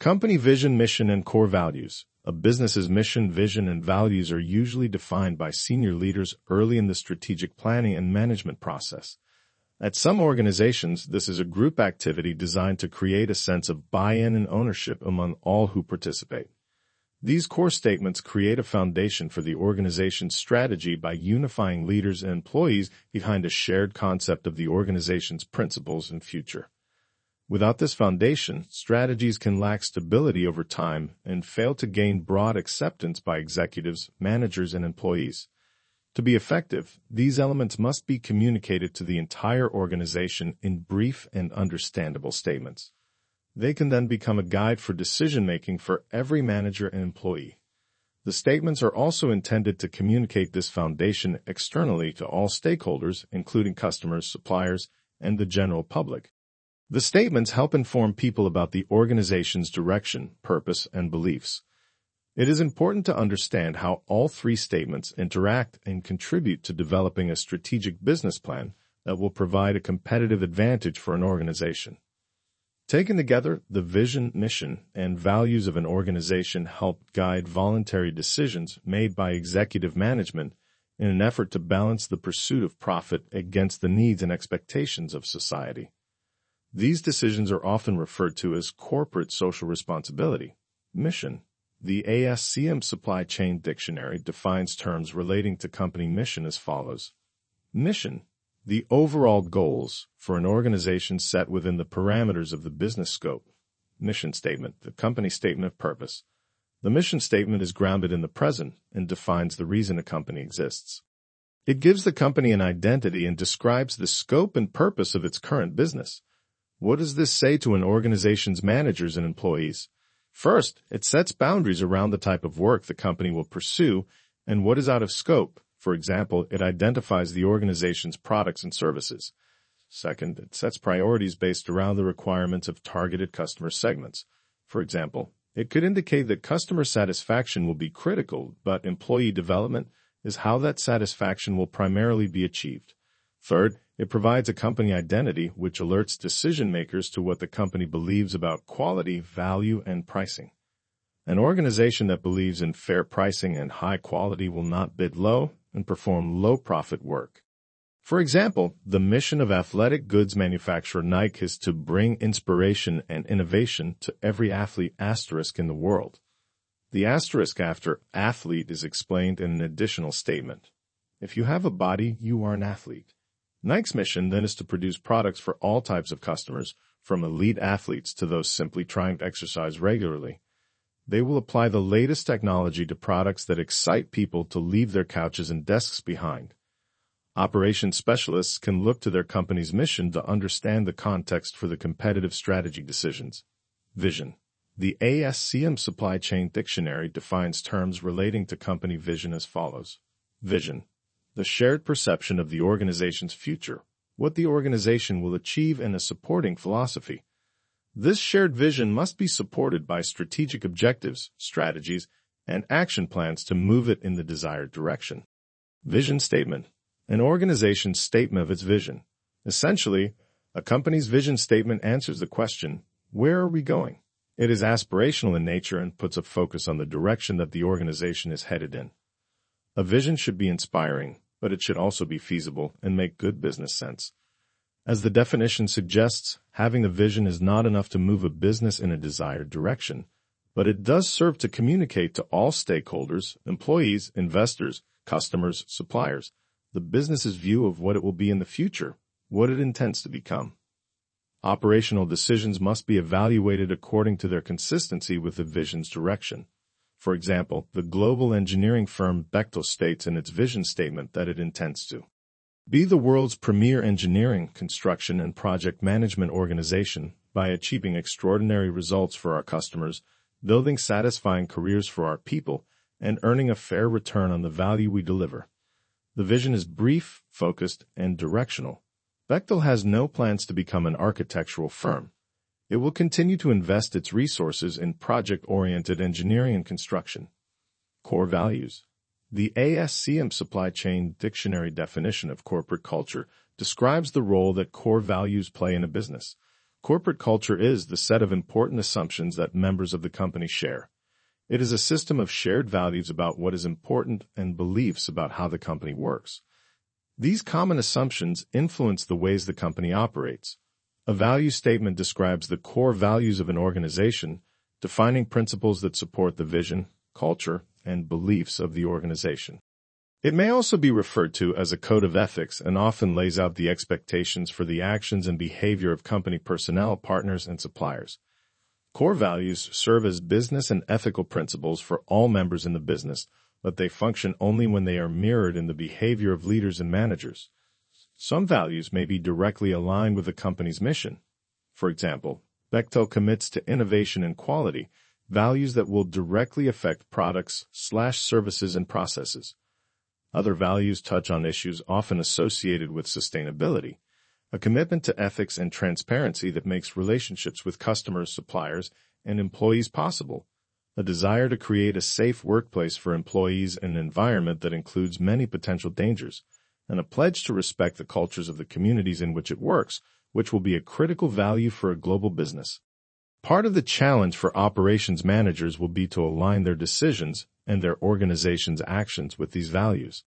Company vision, mission, and core values. A business's mission, vision, and values are usually defined by senior leaders early in the strategic planning and management process. At some organizations, this is a group activity designed to create a sense of buy-in and ownership among all who participate. These core statements create a foundation for the organization's strategy by unifying leaders and employees behind a shared concept of the organization's principles and future. Without this foundation, strategies can lack stability over time and fail to gain broad acceptance by executives, managers, and employees. To be effective, these elements must be communicated to the entire organization in brief and understandable statements. They can then become a guide for decision-making for every manager and employee. The statements are also intended to communicate this foundation externally to all stakeholders, including customers, suppliers, and the general public. The statements help inform people about the organization's direction, purpose, and beliefs. It is important to understand how all three statements interact and contribute to developing a strategic business plan that will provide a competitive advantage for an organization. Taken together, the vision, mission, and values of an organization help guide voluntary decisions made by executive management in an effort to balance the pursuit of profit against the needs and expectations of society. These decisions are often referred to as corporate social responsibility. Mission. The ASCM Supply Chain Dictionary defines terms relating to company mission as follows. Mission. The overall goals for an organization set within the parameters of the business scope. Mission statement, the company statement of purpose. The mission statement is grounded in the present and defines the reason a company exists. It gives the company an identity and describes the scope and purpose of its current business. What does this say to an organization's managers and employees? First, it sets boundaries around the type of work the company will pursue and what is out of scope. For example, it identifies the organization's products and services. Second, it sets priorities based around the requirements of targeted customer segments. For example, it could indicate that customer satisfaction will be critical, but employee development is how that satisfaction will primarily be achieved. Third, it provides a company identity which alerts decision makers to what the company believes about quality, value, and pricing. An organization that believes in fair pricing and high quality will not bid low and perform low-profit work. For example, the mission of athletic goods manufacturer Nike is to bring inspiration and innovation to every athlete * in the world. The * after athlete is explained in an additional statement. If you have a body, you are an athlete. Nike's mission then is to produce products for all types of customers, from elite athletes to those simply trying to exercise regularly. They will apply the latest technology to products that excite people to leave their couches and desks behind. Operations specialists can look to their company's mission to understand the context for the competitive strategy decisions. Vision. The ASCM Supply Chain Dictionary defines terms relating to company vision as follows. Vision. The shared perception of the organization's future, what the organization will achieve, and a supporting philosophy. This shared vision must be supported by strategic objectives, strategies, and action plans to move it in the desired direction. Vision statement. An organization's statement of its vision. Essentially, a company's vision statement answers the question, where are we going? It is aspirational in nature and puts a focus on the direction that the organization is headed in. A vision should be inspiring, but it should also be feasible and make good business sense. As the definition suggests, having a vision is not enough to move a business in a desired direction, but it does serve to communicate to all stakeholders, employees, investors, customers, suppliers, the business's view of what it will be in the future, what it intends to become. Operational decisions must be evaluated according to their consistency with the vision's direction. For example, the global engineering firm Bechtel states in its vision statement that it intends to be the world's premier engineering, construction, and project management organization by achieving extraordinary results for our customers, building satisfying careers for our people, and earning a fair return on the value we deliver. The vision is brief, focused, and directional. Bechtel has no plans to become an architectural firm. It will continue to invest its resources in project-oriented engineering and construction. Core values. The ASCM Supply Chain Dictionary definition of corporate culture describes the role that core values play in a business. Corporate culture is the set of important assumptions that members of the company share. It is a system of shared values about what is important and beliefs about how the company works. These common assumptions influence the ways the company operates. A value statement describes the core values of an organization, defining principles that support the vision, culture, and beliefs of the organization. It may also be referred to as a code of ethics and often lays out the expectations for the actions and behavior of company personnel, partners, and suppliers. Core values serve as business and ethical principles for all members in the business, but they function only when they are mirrored in the behavior of leaders and managers. Some values may be directly aligned with the company's mission. For example, Bechtel commits to innovation and quality, values that will directly affect products/services and processes. Other values touch on issues often associated with sustainability, a commitment to ethics and transparency that makes relationships with customers, suppliers, and employees possible, a desire to create a safe workplace for employees in an environment that includes many potential dangers, and a pledge to respect the cultures of the communities in which it works, which will be a critical value for a global business. Part of the challenge for operations managers will be to align their decisions and their organization's actions with these values.